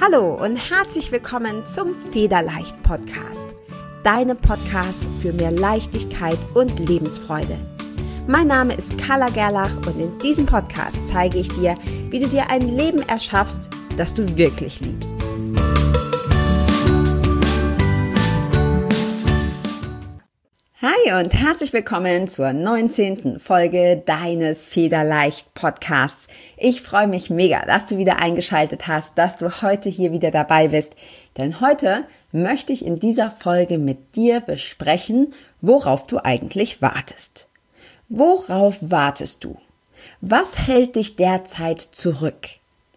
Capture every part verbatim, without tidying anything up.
Hallo und herzlich willkommen zum Federleicht Podcast, deinem Podcast für mehr Leichtigkeit und Lebensfreude. Mein Name ist Carla Gerlach und in diesem Podcast zeige ich dir, wie du dir ein Leben erschaffst, das du wirklich liebst. Hi und herzlich willkommen zur neunzehnten Folge deines Federleicht Podcasts. Ich freue mich mega, dass du wieder eingeschaltet hast, dass du heute hier wieder dabei bist. Denn heute möchte ich in dieser Folge mit dir besprechen, worauf du eigentlich wartest. Worauf wartest du? Was hält dich derzeit zurück?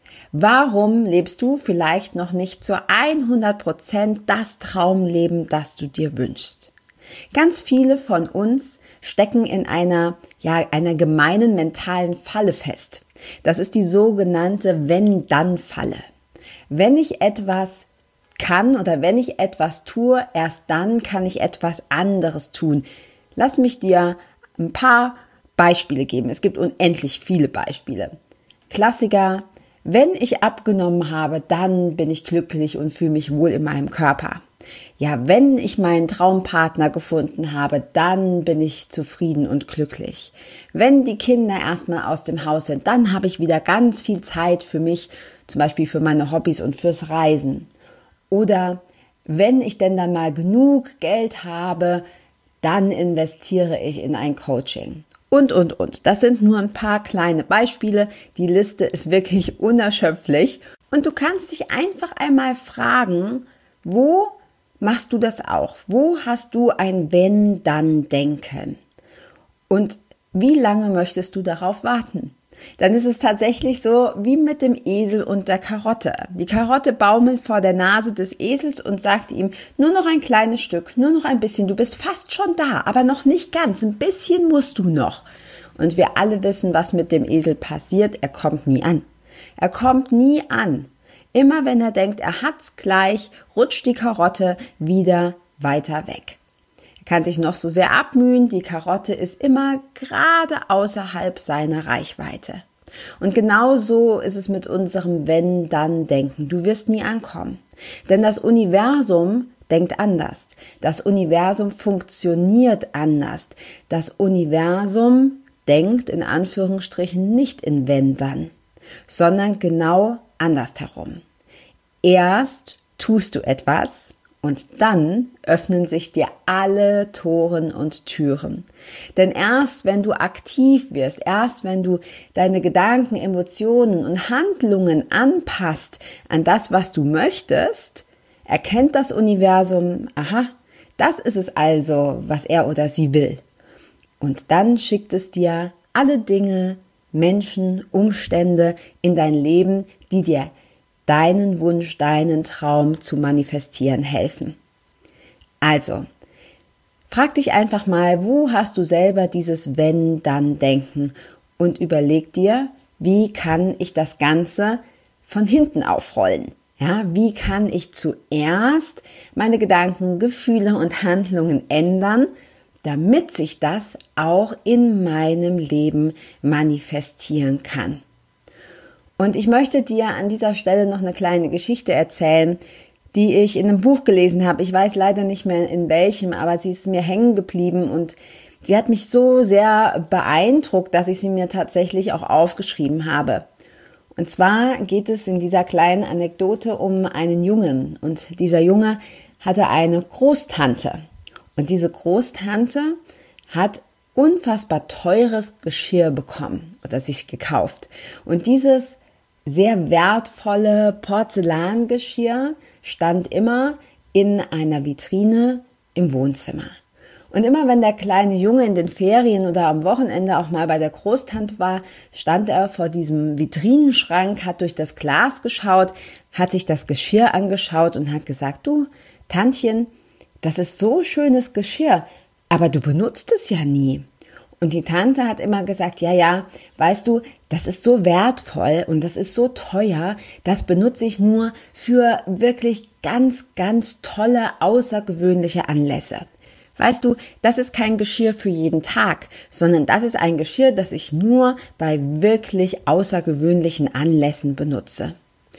Warum lebst du vielleicht noch nicht zu hundert Prozent das Traumleben, das du dir wünschst? Ganz viele von uns stecken in einer, ja, einer gemeinen mentalen Falle fest. Das ist die sogenannte Wenn-Dann-Falle. Wenn ich etwas kann oder wenn ich etwas tue, erst dann kann ich etwas anderes tun. Lass mich dir ein paar Beispiele geben. Es gibt unendlich viele Beispiele. Klassiker: Wenn ich abgenommen habe, dann bin ich glücklich und fühle mich wohl in meinem Körper. Ja, wenn ich meinen Traumpartner gefunden habe, dann bin ich zufrieden und glücklich. Wenn die Kinder erstmal aus dem Haus sind, dann habe ich wieder ganz viel Zeit für mich, zum Beispiel für meine Hobbys und fürs Reisen. Oder wenn ich denn dann mal genug Geld habe, dann investiere ich in ein Coaching. Und, und, und. Das sind nur ein paar kleine Beispiele. Die Liste ist wirklich unerschöpflich. Und du kannst dich einfach einmal fragen, wo machst du das auch? Wo hast du ein Wenn-Dann-Denken? Und wie lange möchtest du darauf warten? Dann ist es tatsächlich so wie mit dem Esel und der Karotte. Die Karotte baumelt vor der Nase des Esels und sagt ihm, nur noch ein kleines Stück, nur noch ein bisschen, du bist fast schon da, aber noch nicht ganz, ein bisschen musst du noch. Und wir alle wissen, was mit dem Esel passiert, er kommt nie an. Er kommt nie an. Immer wenn er denkt, er hat's gleich, rutscht die Karotte wieder weiter weg. Er kann sich noch so sehr abmühen, die Karotte ist immer gerade außerhalb seiner Reichweite. Und genau so ist es mit unserem Wenn-Dann-Denken. Du wirst nie ankommen. Denn das Universum denkt anders. Das Universum funktioniert anders. Das Universum denkt in Anführungsstrichen nicht in Wenn-Dann, sondern genau andersherum. Erst tust du etwas und dann öffnen sich dir alle Toren und Türen. Denn erst wenn du aktiv wirst, erst wenn du deine Gedanken, Emotionen und Handlungen anpasst an das, was du möchtest, erkennt das Universum, aha, das ist es also, was er oder sie will. Und dann schickt es dir alle Dinge, Menschen, Umstände in dein Leben, die dir deinen Wunsch, deinen Traum zu manifestieren helfen. Also, frag dich einfach mal, wo hast du selber dieses Wenn-Dann-Denken und überleg dir, wie kann ich das Ganze von hinten aufrollen? Ja, wie kann ich zuerst meine Gedanken, Gefühle und Handlungen ändern, damit sich das auch in meinem Leben manifestieren kann. Und ich möchte dir an dieser Stelle noch eine kleine Geschichte erzählen, die ich in einem Buch gelesen habe. Ich weiß leider nicht mehr in welchem, aber sie ist mir hängen geblieben und sie hat mich so sehr beeindruckt, dass ich sie mir tatsächlich auch aufgeschrieben habe. Und zwar geht es in dieser kleinen Anekdote um einen Jungen und dieser Junge hatte eine Großtante. Und diese Großtante hat unfassbar teures Geschirr bekommen oder sich gekauft. Und dieses sehr wertvolle Porzellangeschirr stand immer in einer Vitrine im Wohnzimmer. Und immer wenn der kleine Junge in den Ferien oder am Wochenende auch mal bei der Großtante war, stand er vor diesem Vitrinenschrank, hat durch das Glas geschaut, hat sich das Geschirr angeschaut und hat gesagt, du, Tantchen, das ist so schönes Geschirr, aber du benutzt es ja nie. Und die Tante hat immer gesagt, ja, ja, weißt du, das ist so wertvoll und das ist so teuer, das benutze ich nur für wirklich ganz, ganz tolle, außergewöhnliche Anlässe. Weißt du, das ist kein Geschirr für jeden Tag, sondern das ist ein Geschirr, das ich nur bei wirklich außergewöhnlichen Anlässen benutze.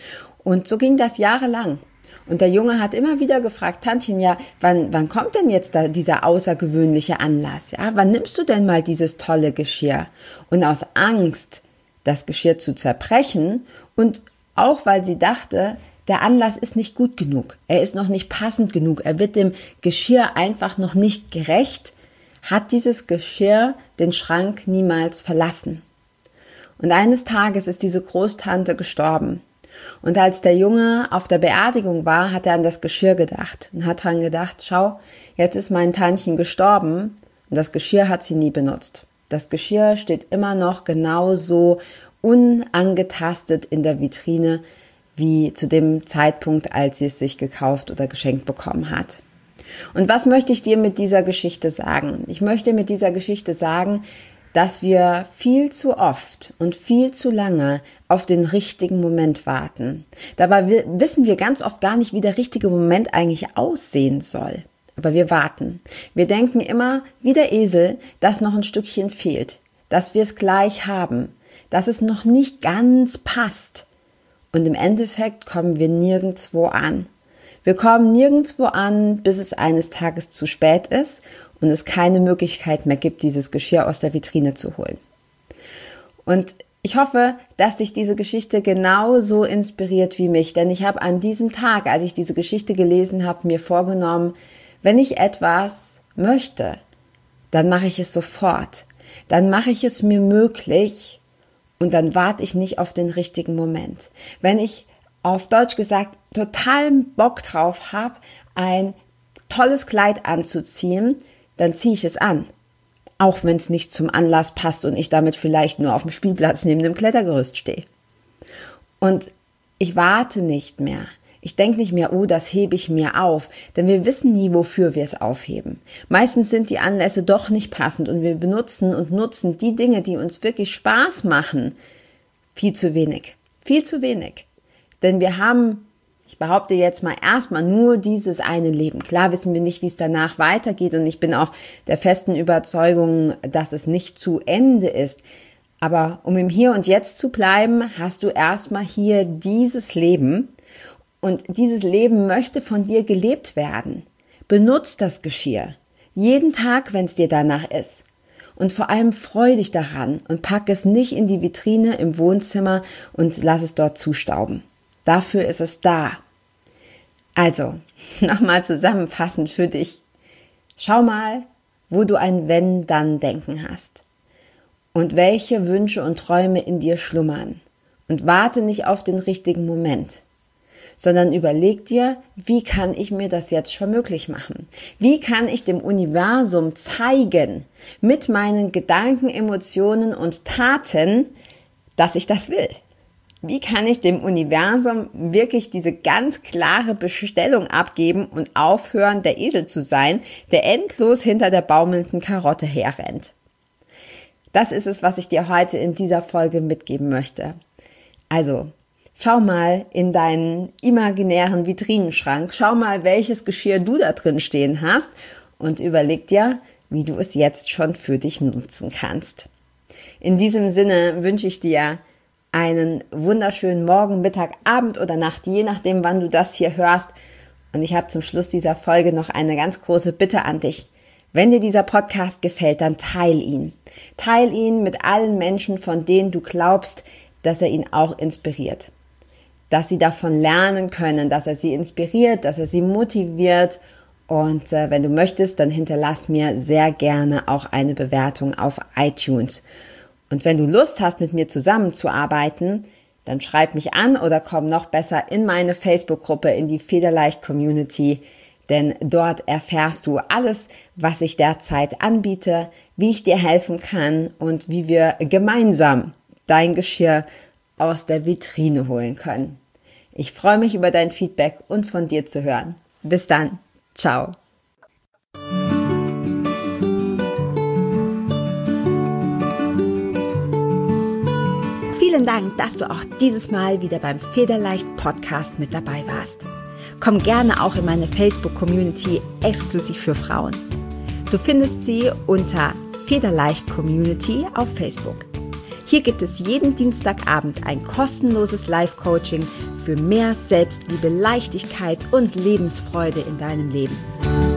Und so ging das jahrelang. Und der Junge hat immer wieder gefragt, Tantchen, ja, wann, wann kommt denn jetzt da dieser außergewöhnliche Anlass? Ja, wann nimmst du denn mal dieses tolle Geschirr? Und aus Angst, das Geschirr zu zerbrechen und auch weil sie dachte, der Anlass ist nicht gut genug, er ist noch nicht passend genug, er wird dem Geschirr einfach noch nicht gerecht, hat dieses Geschirr den Schrank niemals verlassen. Und eines Tages ist diese Großtante gestorben. Und als der Junge auf der Beerdigung war, hat er an das Geschirr gedacht und hat dran gedacht, schau, jetzt ist mein Tantchen gestorben und das Geschirr hat sie nie benutzt. Das Geschirr steht immer noch genauso unangetastet in der Vitrine wie zu dem Zeitpunkt, als sie es sich gekauft oder geschenkt bekommen hat. Und was möchte ich dir mit dieser Geschichte sagen? Ich möchte mit dieser Geschichte sagen, dass wir viel zu oft und viel zu lange auf den richtigen Moment warten. Dabei wissen wir ganz oft gar nicht, wie der richtige Moment eigentlich aussehen soll. Aber wir warten. Wir denken immer, wie der Esel, dass noch ein Stückchen fehlt, dass wir es gleich haben, dass es noch nicht ganz passt. Und im Endeffekt kommen wir nirgendwo an. Wir kommen nirgendwo an, bis es eines Tages zu spät ist und es keine Möglichkeit mehr gibt, dieses Geschirr aus der Vitrine zu holen. Und ich hoffe, dass dich diese Geschichte genauso inspiriert wie mich, denn ich habe an diesem Tag, als ich diese Geschichte gelesen habe, mir vorgenommen, wenn ich etwas möchte, dann mache ich es sofort. Dann mache ich es mir möglich und dann warte ich nicht auf den richtigen Moment. Wenn ich auf Deutsch gesagt total Bock drauf habe, ein tolles Kleid anzuziehen, dann ziehe ich es an. Auch wenn es nicht zum Anlass passt und ich damit vielleicht nur auf dem Spielplatz neben dem Klettergerüst stehe. Und ich warte nicht mehr. Ich denke nicht mehr, oh, das hebe ich mir auf, denn wir wissen nie, wofür wir es aufheben. Meistens sind die Anlässe doch nicht passend und wir benutzen und nutzen die Dinge, die uns wirklich Spaß machen, viel zu wenig. Viel zu wenig. Denn wir haben, ich behaupte jetzt mal erstmal nur dieses eine Leben. Klar wissen wir nicht, wie es danach weitergeht und ich bin auch der festen Überzeugung, dass es nicht zu Ende ist. Aber um im Hier und Jetzt zu bleiben, hast du erstmal hier dieses Leben. Und dieses Leben möchte von dir gelebt werden. Benutz das Geschirr. Jeden Tag, wenn es dir danach ist. Und vor allem freu dich daran und pack es nicht in die Vitrine im Wohnzimmer und lass es dort zustauben. Dafür ist es da. Also, nochmal zusammenfassend für dich. Schau mal, wo du ein Wenn-Dann-Denken hast. Und welche Wünsche und Träume in dir schlummern. Und warte nicht auf den richtigen Moment. Sondern überleg dir, wie kann ich mir das jetzt schon möglich machen? Wie kann ich dem Universum zeigen, mit meinen Gedanken, Emotionen und Taten, dass ich das will? Wie kann ich dem Universum wirklich diese ganz klare Bestellung abgeben und aufhören, der Esel zu sein, der endlos hinter der baumelnden Karotte herrennt? Das ist es, was ich dir heute in dieser Folge mitgeben möchte. Also, schau mal in deinen imaginären Vitrinenschrank, schau mal, welches Geschirr du da drin stehen hast und überleg dir, wie du es jetzt schon für dich nutzen kannst. In diesem Sinne wünsche ich dir einen wunderschönen Morgen, Mittag, Abend oder Nacht, je nachdem, wann du das hier hörst. Und ich habe zum Schluss dieser Folge noch eine ganz große Bitte an dich. Wenn dir dieser Podcast gefällt, dann teil ihn. Teil ihn mit allen Menschen, von denen du glaubst, dass er ihn auch inspiriert. Dass sie davon lernen können, dass er sie inspiriert, dass er sie motiviert. Und äh, wenn du möchtest, dann hinterlass mir sehr gerne auch eine Bewertung auf iTunes. Und wenn du Lust hast, mit mir zusammenzuarbeiten, dann schreib mich an oder komm noch besser in meine Facebook-Gruppe, in die Federleicht-Community, denn dort erfährst du alles, was ich derzeit anbiete, wie ich dir helfen kann und wie wir gemeinsam dein Geschirr aus der Vitrine holen können. Ich freue mich über dein Feedback und von dir zu hören. Bis dann. Ciao. Vielen Dank, dass du auch dieses Mal wieder beim Federleicht Podcast mit dabei warst. Komm gerne auch in meine Facebook-Community exklusiv für Frauen. Du findest sie unter Federleicht Community auf Facebook. Hier gibt es jeden Dienstagabend ein kostenloses Live-Coaching für mehr Selbstliebe, Leichtigkeit und Lebensfreude in deinem Leben.